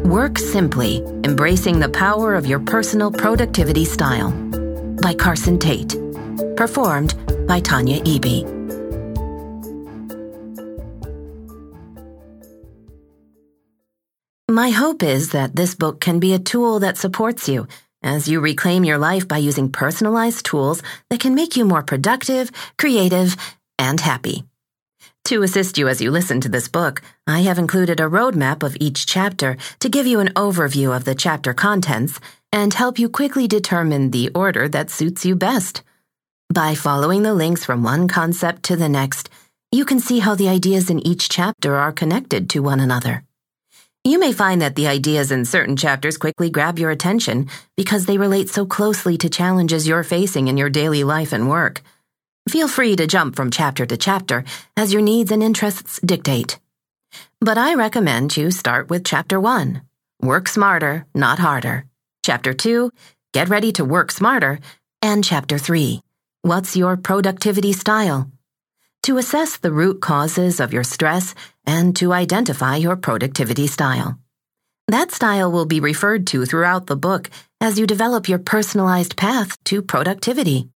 Work Simply, Embracing the Power of Your Personal Productivity Style by Carson Tate. Performed by Tanya Eby. My hope is that this book can be a tool that supports you as you reclaim your life by using personalized tools that can make you more productive, creative, and happy. To assist you as you listen to this book, I have included a roadmap of each chapter to give you an overview of the chapter contents and help you quickly determine the order that suits you best. By following the links from one concept to the next, you can see how the ideas in each chapter are connected to one another. You may find that the ideas in certain chapters quickly grab your attention because they relate so closely to challenges you're facing in your daily life and work. Feel free to jump from chapter to chapter as your needs and interests dictate. But I recommend you start with Chapter 1, Work Smarter, Not Harder. Chapter 2, Get Ready to Work Smarter. And Chapter 3, What's Your Productivity Style? To assess the root causes of your stress and to identify your productivity style. That style will be referred to throughout the book as you develop your personalized path to productivity.